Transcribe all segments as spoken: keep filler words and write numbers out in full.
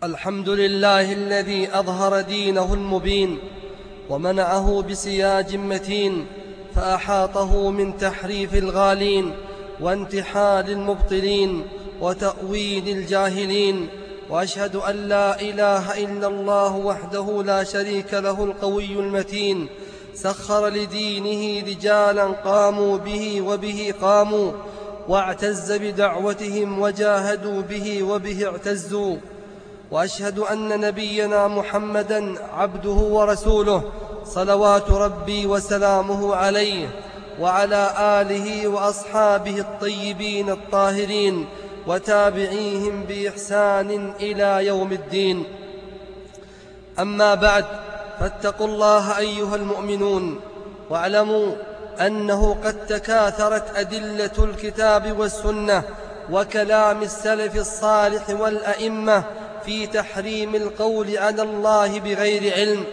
الحمد لله الذي أظهر دينه المبين ومنعه بسياج متين، فأحاطه من تحريف الغالين وانتحال المبطلين وتأويل الجاهلين. وأشهد أن لا إله إلا الله وحده لا شريك له القوي المتين، سخر لدينه رجالا قاموا به وبه قاموا، واعتز بدعوتهم وجاهدوا به وبه اعتزوا. وأشهد أن نبينا محمدا عبده ورسوله، صلوات ربي وسلامه عليه وعلى آله وأصحابه الطيبين الطاهرين وتابعيهم بإحسان إلى يوم الدين. أما بعد، فاتقوا الله أيها المؤمنون، واعلموا أنه قد تكاثرت أدلة الكتاب والسنة وكلام السلف الصالح والأئمة في تحريم القول على الله بغير علم،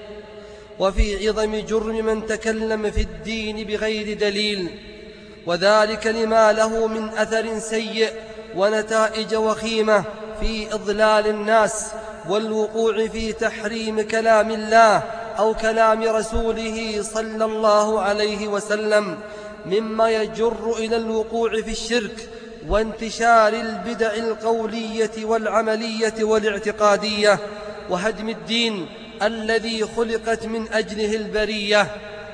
وفي عظم جرم من تكلم في الدين بغير دليل، وذلك لما له من أثر سيء ونتائج وخيمة في إضلال الناس والوقوع في تحريم كلام الله أو كلام رسوله صلى الله عليه وسلم، مما يجر إلى الوقوع في الشرك وانتشار البدع القولية والعملية والاعتقادية وهدم الدين الذي خلقت من أجله البرية.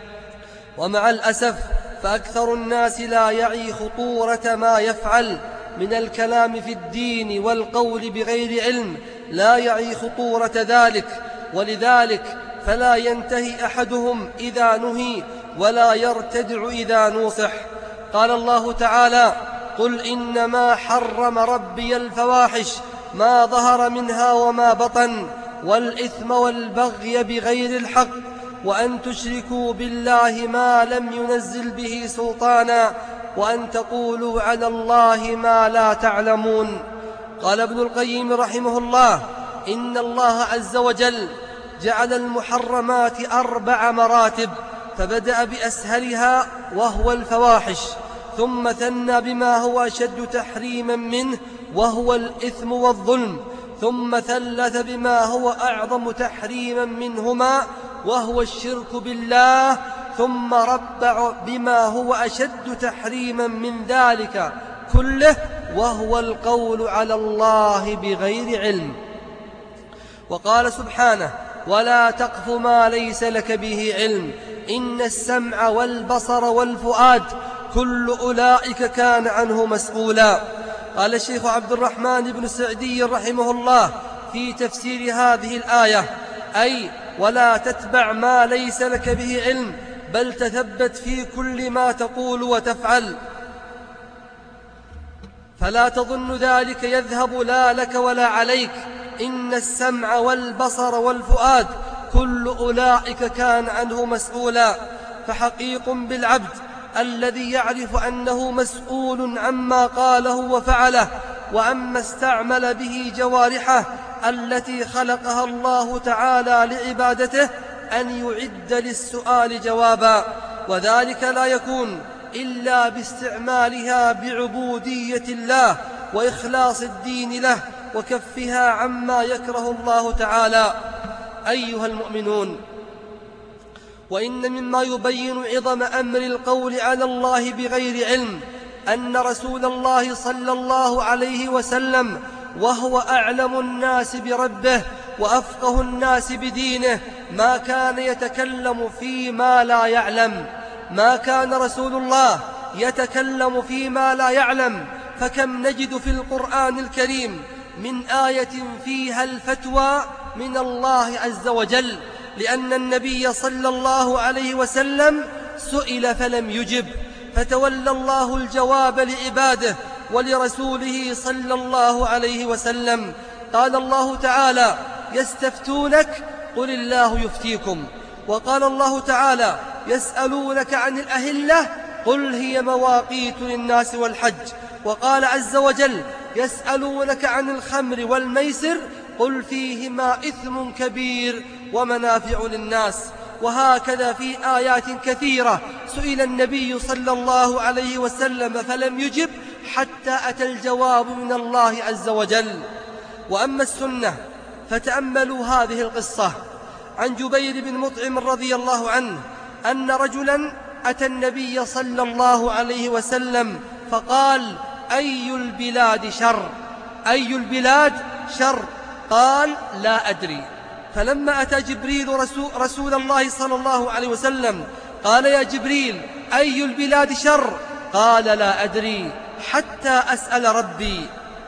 ومع الأسف فأكثر الناس لا يعي خطورة ما يفعل من الكلام في الدين والقول بغير علم، لا يعي خطورة ذلك، ولذلك فلا ينتهي أحدهم إذا نهي ولا يرتدع إذا نوصح. قال الله تعالى: قل إنما حرم ربي الفواحش ما ظهر منها وما بطن والإثم والبغي بغير الحق وأن تشركوا بالله ما لم ينزل به سلطانا وأن تقولوا على الله ما لا تعلمون. قال ابن القيم رحمه الله: إن الله عز وجل جعل المحرمات أربع مراتب، فبدأ بأسهلها وهو الفواحش، ثم ثنى بما هو أشد تحريما منه وهو الإثم والظلم، ثم ثلث بما هو أعظم تحريما منهما وهو الشرك بالله، ثم ربع بما هو أشد تحريما من ذلك كله وهو القول على الله بغير علم. وقال سبحانه: ولا تقف ما ليس لك به علم إن السمع والبصر والفؤاد كل أولئك كان عنه مسؤولا. قال الشيخ عبد الرحمن بن سعدي رحمه الله في تفسير هذه الآية: أي ولا تتبع ما ليس لك به علم، بل تثبت في كل ما تقول وتفعل، فلا تظن ذلك يذهب لا لك ولا عليك. إن السمع والبصر والفؤاد كل أولئك كان عنه مسؤولا. فحقيق بالعبد الذي يعرف أنه مسؤول عما قاله وفعله وعما استعمل به جوارحه التي خلقها الله تعالى لعبادته أن يعد للسؤال جوابا، وذلك لا يكون إلا باستعمالها بعبودية الله وإخلاص الدين له وكفها عما يكره الله تعالى. أيها المؤمنون، وإن مما يبين عظم أمر القول على الله بغير علم أن رسول الله صلى الله عليه وسلم وهو أعلم الناس بربه وأفقه الناس بدينه ما كان يتكلم فيما لا يعلم. ما كان رسول الله يتكلم فيما لا يعلم، فكم نجد في القرآن الكريم من آية فيها الفتوى من الله عز وجل، لأن النبي صلى الله عليه وسلم سئل فلم يجب، فتولى الله الجواب لعباده ولرسوله صلى الله عليه وسلم. قال الله تعالى: يستفتونك قل الله يفتيكم. وقال الله تعالى: يسألونك عن الأهلة قل هي مواقيت للناس والحج. وقال عز وجل: يسألونك عن الخمر والميسر قل فيهما إثم كبير ومنافع للناس. وهكذا في آيات كثيرة سئل النبي صلى الله عليه وسلم فلم يجب حتى أتى الجواب من الله عز وجل. وأما السنة فتأملوا هذه القصة عن جبير بن مطعم رضي الله عنه أن رجلا أتى النبي صلى الله عليه وسلم فقال: أي البلاد شر؟ أي البلاد شر؟ قال: لا أدري. فلما أتى جبريل رسول, رسول الله صلى الله عليه وسلم قال: يا جبريل، أي البلاد شر؟ قال: لا أدري حتى أسأل ربي.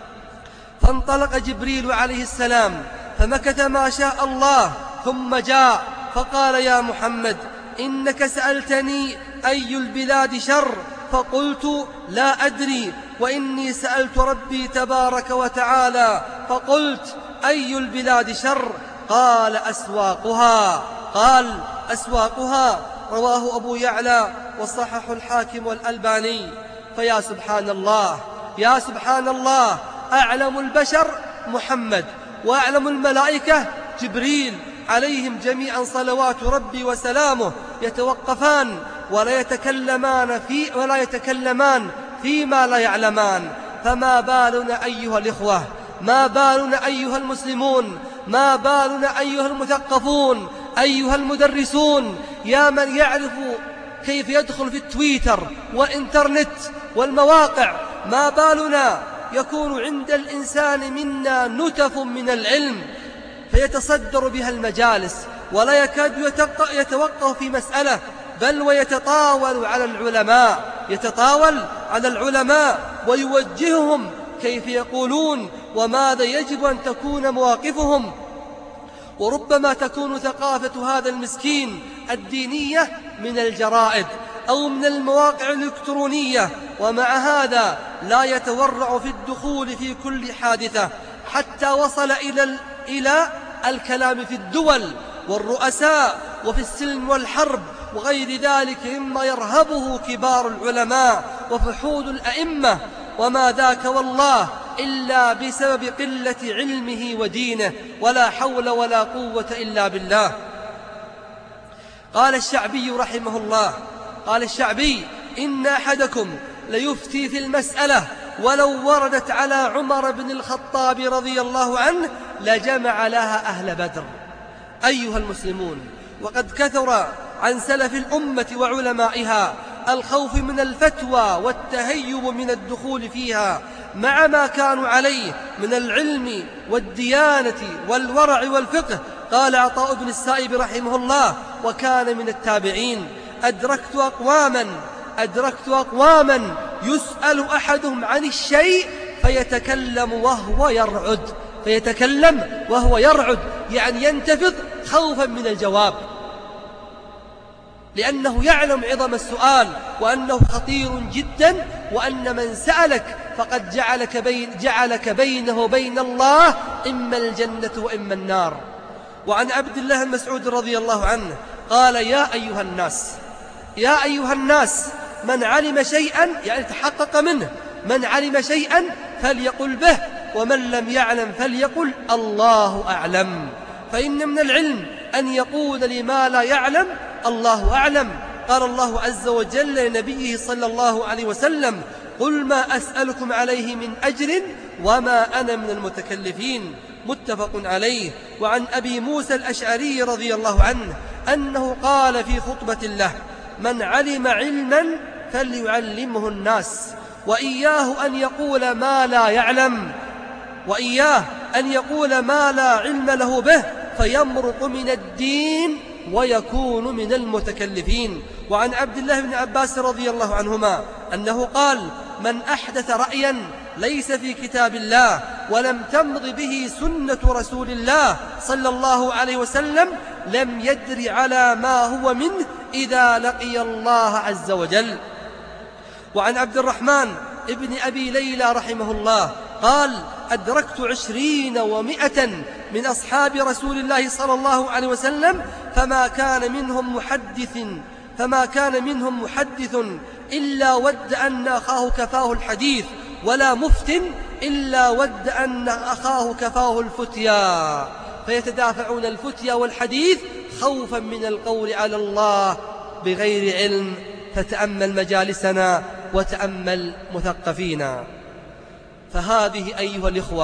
فانطلق جبريل عليه السلام فمكث ما شاء الله، ثم جاء فقال: يا محمد، إنك سألتني أي البلاد شر، فقلت: لا أدري، وإني سألت ربي تبارك وتعالى فقلت: أي البلاد شر؟ قال: أسواقها. قال: أسواقها. رواه أبو يعلى وصححه الحاكم والألباني. فيا سبحان الله، يا سبحان الله، أعلم البشر محمد، وأعلم الملائكة جبريل عليهم جميعا صلوات ربي وسلامه، يتوقفان ولا يتكلمان في ولا يتكلمان فيما لا يعلمان. فما بالنا أيها الإخوة، ما بالنا أيها المسلمون، ما بالنا أيها المثقفون، أيها المدرسون، يا من يعرف كيف يدخل في التويتر والإنترنت والمواقع، ما بالنا يكون عند الإنسان منا نتف من العلم فيتصدر بها المجالس ولا يكاد يتوقف في مسألة، بل ويتطاول على العلماء، يتطاول على العلماء ويوجههم كيف يقولون وماذا يجب أن تكون مواقفهم. وربما تكون ثقافة هذا المسكين الدينية من الجرائد أو من المواقع الإلكترونية، ومع هذا لا يتورع في الدخول في كل حادثة، حتى وصل إلى إلى الكلام في الدول والرؤساء وفي السلم والحرب وغير ذلك مما يرهبه كبار العلماء وفحول الأئمة، وما ذاك والله إلا بسبب قلة علمه ودينه، ولا حول ولا قوة إلا بالله. قال الشعبي رحمه الله، قال الشعبي: إن أحدكم ليفتي في المسألة ولو وردت على عمر بن الخطاب رضي الله عنه لجمع لها أهل بدر. أيها المسلمون، وقد كثر عن سلف الأمة وعلمائها الخوف من الفتوى والتهيب من الدخول فيها، مع ما كانوا عليه من العلم والديانة والورع والفقه. قال عطاء بن السائب رحمه الله، وكان من التابعين: أدركت أقواما أدركت أقواما يسأل أحدهم عن الشيء فيتكلم وهو يرعد فيتكلم وهو يرعد يعني ينتفض خوفا من الجواب، لأنه يعلم عظم السؤال وأنه خطير جدا، وأن من سألك فقد جعلك, بين جعلك بينه وبين الله إما الجنة وإما النار. وعن عبد الله بن مسعود رضي الله عنه قال: يا أيها الناس يا أيها الناس من علم شيئا، يعني تحقق منه، من علم شيئا فليقل به، ومن لم يعلم فليقل الله أعلم. فإن من العلم أن يقول لما لا يعلم الله أعلم. قال الله عز وجل لنبيه صلى الله عليه وسلم: قل ما أسألكم عليه من أجر وما أنا من المتكلفين. متفق عليه. وعن أبي موسى الأشعري رضي الله عنه أنه قال في خطبة له: من علم علما فليعلمه الناس، وإياه أن يقول ما لا يعلم وإياه أن يقول ما لا علم له به فيمرق من الدين ويكون من المتكلفين. وعن عبد الله بن عباس رضي الله عنهما أنه قال: من أحدث رأيا ليس في كتاب الله ولم تمض به سنة رسول الله صلى الله عليه وسلم لم يدر على ما هو منه إذا لقي الله عز وجل. وعن عبد الرحمن ابن أبي ليلى رحمه الله قال: أدركت عشرين ومائة من أصحاب رسول الله صلى الله عليه وسلم فما كان منهم محدث فما كان منهم محدث إلا ود أن أخاه كفاه الحديث، ولا مفت إلا ود أن أخاه كفاه الفتيا، فيتدافعون الفتيا والحديث خوفا من القول على الله بغير علم. فتأمل مجالسنا وتأمل مثقفينا. فهذه أيها الإخوة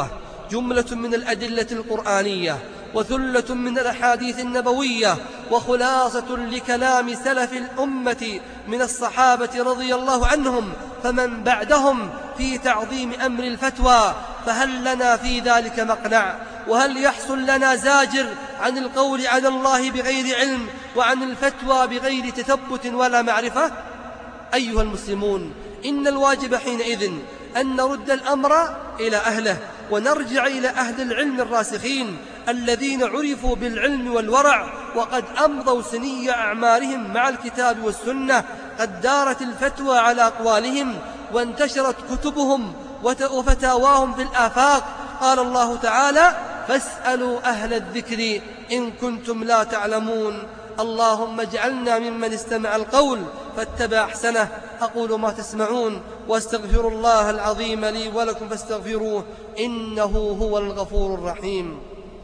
جملة من الأدلة القرآنية وثلة من الأحاديث النبوية وخلاصة لكلام سلف الأمة من الصحابة رضي الله عنهم فمن بعدهم في تعظيم أمر الفتوى، فهل لنا في ذلك مقنع؟ وهل يحصل لنا زاجر عن القول على الله بغير علم وعن الفتوى بغير تثبت ولا معرفة؟ أيها المسلمون، إن الواجب حينئذ أن نرد الأمر إلى أهله ونرجع إلى أهل العلم الراسخين الذين عرفوا بالعلم والورع وقد أمضوا سني أعمارهم مع الكتاب والسنة، قد دارت الفتوى على أقوالهم وانتشرت كتبهم وفتاواهم في الآفاق. قال الله تعالى: فاسألوا أهل الذكر إن كنتم لا تعلمون. اللهم اجعلنا ممن استمع القول فاتبع أحسنه. أقول ما تسمعون واستغفر الله العظيم لي ولكم فاستغفروه إنه هو الغفور الرحيم.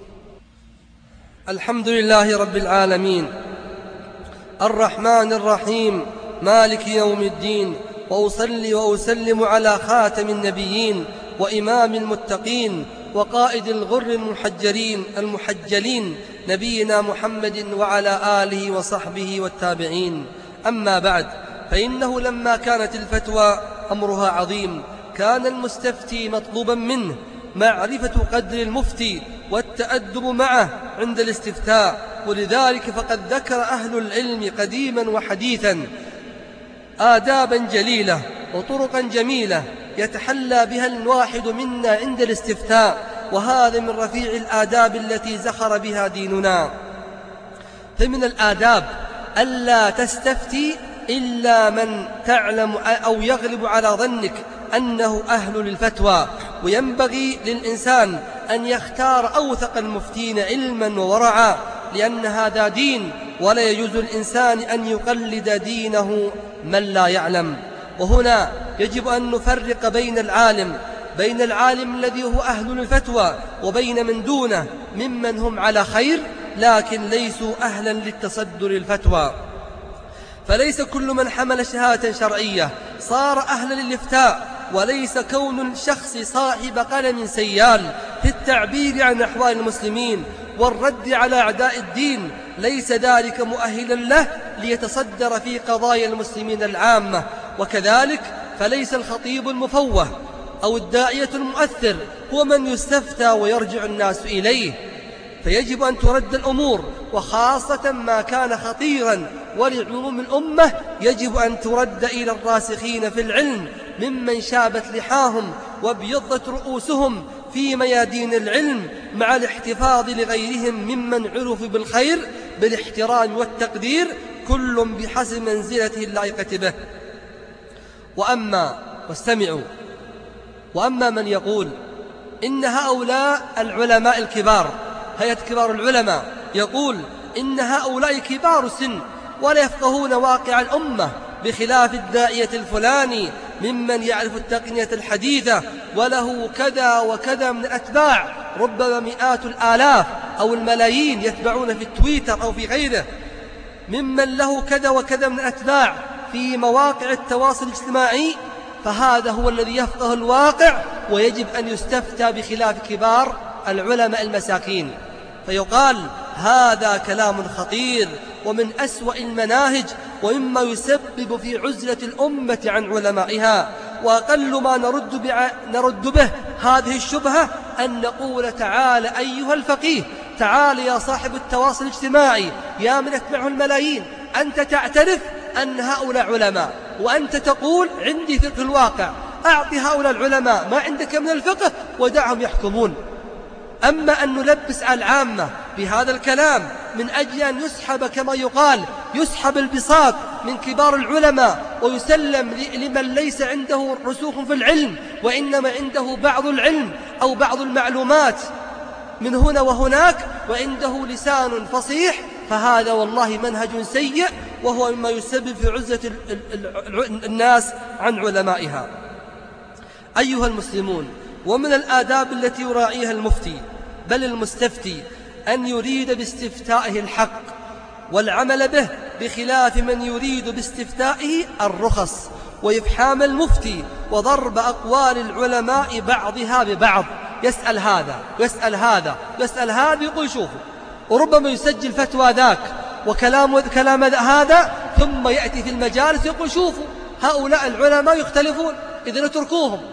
الحمد لله رب العالمين الرحمن الرحيم مالك يوم الدين، وأصلي وأسلم على خاتم النبيين وإمام المتقين وقائد الغر المحجرين المحجلين نبينا محمد وعلى آله وصحبه والتابعين. أما بعد، فإنه لما كانت الفتوى أمرها عظيم كان المستفتي مطلوبا منه معرفة قدر المفتي والتأدب معه عند الاستفتاء، ولذلك فقد ذكر أهل العلم قديما وحديثا آدابا جليلة وطرقا جميلة يتحلى بها الواحد منا عند الاستفتاء، وهذا من رفيع الآداب التي زخر بها ديننا. فمن الآداب ألا تستفتي إلا من تعلم أو يغلب على ظنك أنه أهل للفتوى، وينبغي للإنسان أن يختار أوثق المفتين علما وورعا، لأن هذا دين ولا يجوز الإنسان أن يقلد دينه من لا يعلم. وهنا يجب أن نفرق بين العالم بين العالم الذي هو أهل الفتوى وبين من دونه ممن هم على خير لكن ليسوا أهلا للتصدر الفتوى. فليس كل من حمل شهادة شرعية صار أهلا للإفتاء، وليس كون الشخص صاحب قلم سيال في التعبير عن أحوال المسلمين والرد على أعداء الدين ليس ذلك مؤهلا له ليتصدر في قضايا المسلمين العامة. وكذلك فليس الخطيب المفوه أو الداعية المؤثر هو من يستفتى ويرجع الناس إليه. فيجب أن ترد الأمور، وخاصة ما كان خطيرا ولعموم الأمة يجب أن ترد إلى الراسخين في العلم ممن شابت لحاهم وابيضت رؤوسهم في ميادين العلم، مع الاحتفاظ لغيرهم ممن عرفوا بالخير بالاحترام والتقدير، كل بحسب منزلته اللائقة به. وأما واستمعوا وأما من يقول إن هؤلاء العلماء الكبار، هيئة كبار العلماء، يقول إن هؤلاء كبار السن ولا يفقهون واقع الأمة بخلاف الداعية الفلاني ممن يعرف التقنية الحديثة وله كذا وكذا من الأتباع، ربما مئات الآلاف أو الملايين يتبعون في التويتر أو في غيره، ممن له كذا وكذا من الأتباع في مواقع التواصل الاجتماعي، فهذا هو الذي يفقه الواقع ويجب أن يستفتى بخلاف كبار العلماء المساكين. فيقال هذا كلام خطير ومن أسوأ المناهج ومما يسبب في عزلة الأمة عن علمائها. وأقل ما نرد, بع... نرد به هذه الشبهة أن نقول تعال أيها الفقيه، تعال يا صاحب التواصل الاجتماعي، يا من يتبعه الملايين، أنت تعترف أن هؤلاء علماء وأنت تقول عندي فقه الواقع، أعطي هؤلاء العلماء ما عندك من الفقه ودعهم يحكمون. أما أن نلبس على العامة بهذا الكلام من أجل أن يسحب كما يقال يسحب البساط من كبار العلماء ويسلم لمن ليس عنده رسوخ في العلم وإنما عنده بعض العلم أو بعض المعلومات من هنا وهناك وعنده لسان فصيح، فهذا والله منهج سيء وهو مما يسبب في عزة الناس عن علمائها. أيها المسلمون، ومن الآداب التي يراعيها المفتي بل المستفتي أن يريد باستفتائه الحق والعمل به، بخلاف من يريد باستفتائه الرخص وإفحام المفتي وضرب أقوال العلماء بعضها ببعض يسأل هذا ويسأل هذا ويسأل هذا يقول شوفوا، وربما يسجل فتوى ذاك وكلام كلام هذا، ثم يأتي في المجالس يقول شوفوا هؤلاء العلماء يختلفون إذن اتركوهم،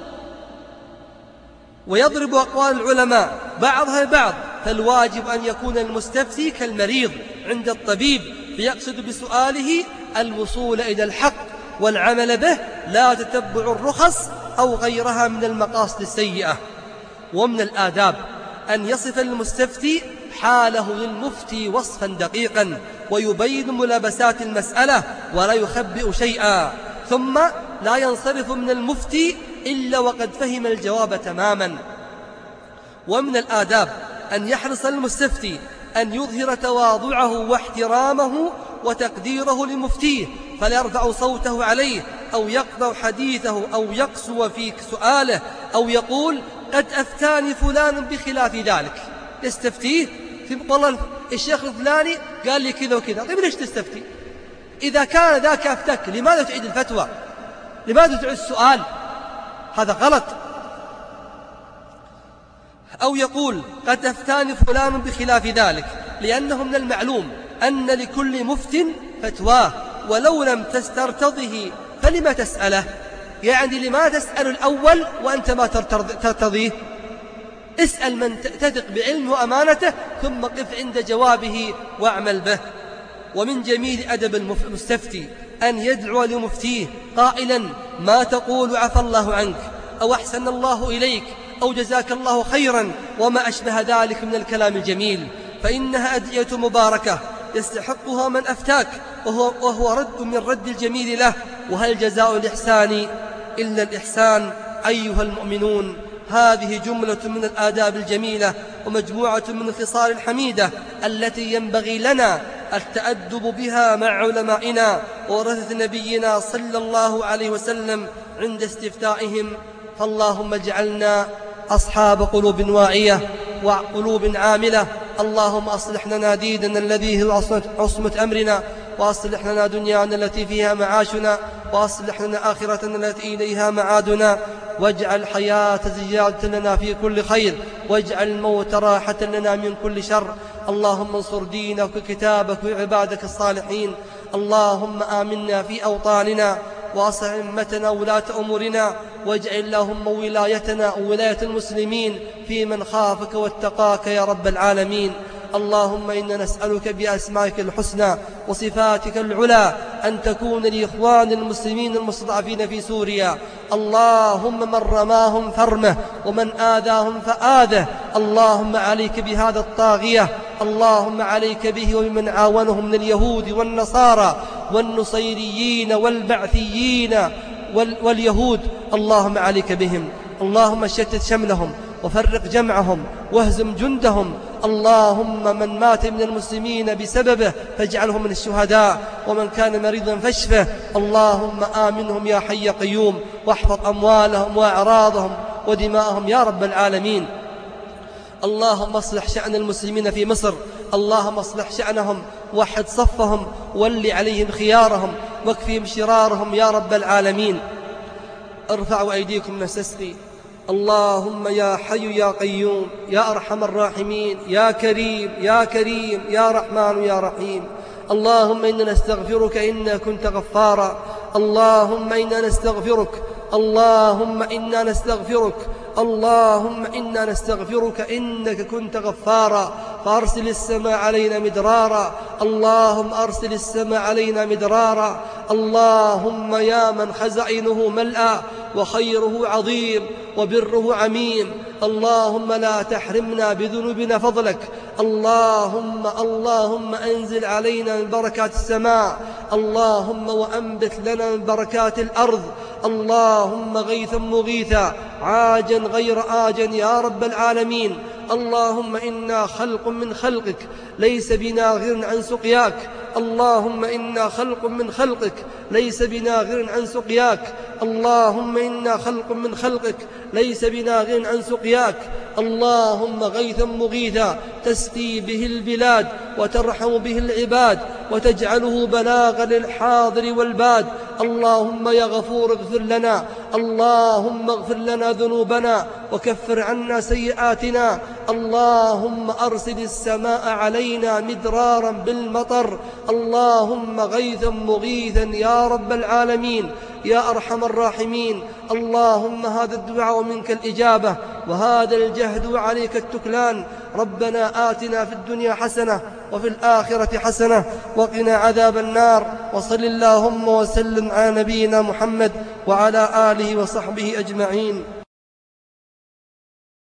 ويضرب أقوال العلماء بعضها بعض. فالواجب أن يكون المستفتي كالمريض عند الطبيب، فيقصد بسؤاله الوصول إلى الحق والعمل به، لا تتبع الرخص أو غيرها من المقاصد السيئة. ومن الآداب أن يصف المستفتي حاله للمفتي وصفا دقيقا، ويبين ملابسات المسألة ولا يخبئ شيئا، ثم لا ينصرف من المفتي إلا وقد فهم الجواب تماما. ومن الآداب أن يحرص المستفتي أن يظهر تواضعه واحترامه وتقديره لمفتيه، فلا يرفع صوته عليه أو يقطع حديثه أو يقسو في سؤاله أو يقول قد أفتاني فلان بخلاف ذلك. يستفتيه في والله الشيخ الفلاني قال لي كذا وكذا. طيب ليش تستفتي؟ إذا كان ذاك أفتك لماذا تعيد الفتوى؟ لماذا تعيد السؤال؟ هذا غلط. أو يقول قد أفتاني فلان بخلاف ذلك، لأنه من المعلوم أن لكل مفت فتواه، ولو لم تسترتضه فلما تسأله؟ يعني لما تسأل الأول وأنت ما ترتضيه؟ اسأل من تثق بعلمه وأمانته، ثم قف عند جوابه واعمل به. ومن جميل أدب المستفتي أن يدعو لمفتيه قائلا ما تقول عفى الله عنك، أو أحسن الله إليك، أو جزاك الله خيرا، وما أشبه ذلك من الكلام الجميل، فإنها أدعية مباركة يستحقها من أفتاك، وهو, وهو رد من رد الجميل له. وهل جزاء الإحسان إلا الإحسان؟ أيها المؤمنون، هذه جملة من الآداب الجميلة ومجموعة من الخصال الحميدة التي ينبغي لنا التأدب بها مع علمائنا وورثة نبينا صلى الله عليه وسلم عند استفتائهم. فاللهم اجعلنا أصحاب قلوب واعية وقلوب عاملة. اللهم أصلح لنا ديننا الذي هو عصمة أمرنا، وأصلح لنا دنيانا التي فيها معاشنا، وأصلح لنا آخرتنا التي إليها معادنا، واجعل الحياة زيادة لنا في كل خير، واجعل الموت راحة لنا من كل شر. اللهم انصر دينك وكتابك وعبادك الصالحين. اللهم آمنا في أوطاننا، وأصلح أئمتنا ولاة أمورنا، واجعل اللهم ولايتنا وولاية المسلمين في من خافك واتقاك يا رب العالمين. اللهم إنا نسألك بأسمائك الحسنى وصفاتك العلى أن تكون لإخوان المسلمين المستضعفين في سوريا. اللهم من رماهم فرمه، ومن آذاهم فآذه. اللهم عليك بهذا الطاغية، اللهم عليك به ومن عاونهم من اليهود والنصارى والنصيريين والبعثيين واليهود. اللهم عليك بهم. اللهم شتت شملهم وفرق جمعهم واهزم جندهم. اللهم من مات من المسلمين بسببه فاجعله من الشهداء، ومن كان مريضا فاشفه. اللهم آمنهم يا حي يا قيوم، واحفظ أموالهم وأعراضهم ودماءهم يا رب العالمين. اللهم اصلح شأن المسلمين في مصر، اللهم اصلح شأنهم، وحد صفهم، ول عليهم خيارهم، واكفهم شرارهم يا رب العالمين. ارفعوا أيديكم نستسقي. اللهم يا حي يا قيوم يا أرحم الراحمين يا كريم يا كريم يا رحمن يا رحيم. اللهم إنا نستغفرك إنك كنت غفارا. اللهم إنا نستغفرك اللهم إنا نستغفرك اللهم إنا نستغفرك إنك كنت غفارا، فأرسل السماء علينا مدرارا. اللهم أرسل السماء علينا مدرارا. اللهم يا من خزائنه ملأى وخيره عظيم وبره عميم، اللهم لا تحرمنا بذنوبنا فضلك. اللهم اللهم أنزل علينا من بركات السماء، اللهم وأنبت لنا من بركات الأرض. اللهم غيثا مغيثا عاجا غير آجا يا رب العالمين. اللهم إنا خلق من خلقك ليس بنا غير عن سقياك. اللهم إنا خلق من خلقك ليس بنا غنى عن سقياك اللهم إنا خلق من خلقك ليس بنا غنى عن سقياك اللهم غيثا مغيثا تسقي به البلاد وترحم به العباد وتجعله بلاغا للحاضر والباد اللهم يا غفور اغفر لنا اللهم اغفر لنا ذنوبنا وكفر عنا سيئاتنا اللهم أرسل السماء علينا مدرارا بالمطر اللهم غيثا مغيثا يا رب العالمين يا أرحم الراحمين اللهم هذا الدعاء منك الإجابة وهذا الجهد وعليك التكلان ربنا آتنا في الدنيا حسنة وفي الآخرة حسنة وقنا عذاب النار وصل اللهم وسلم على نبينا محمد وعلى آله وصحبه أجمعين.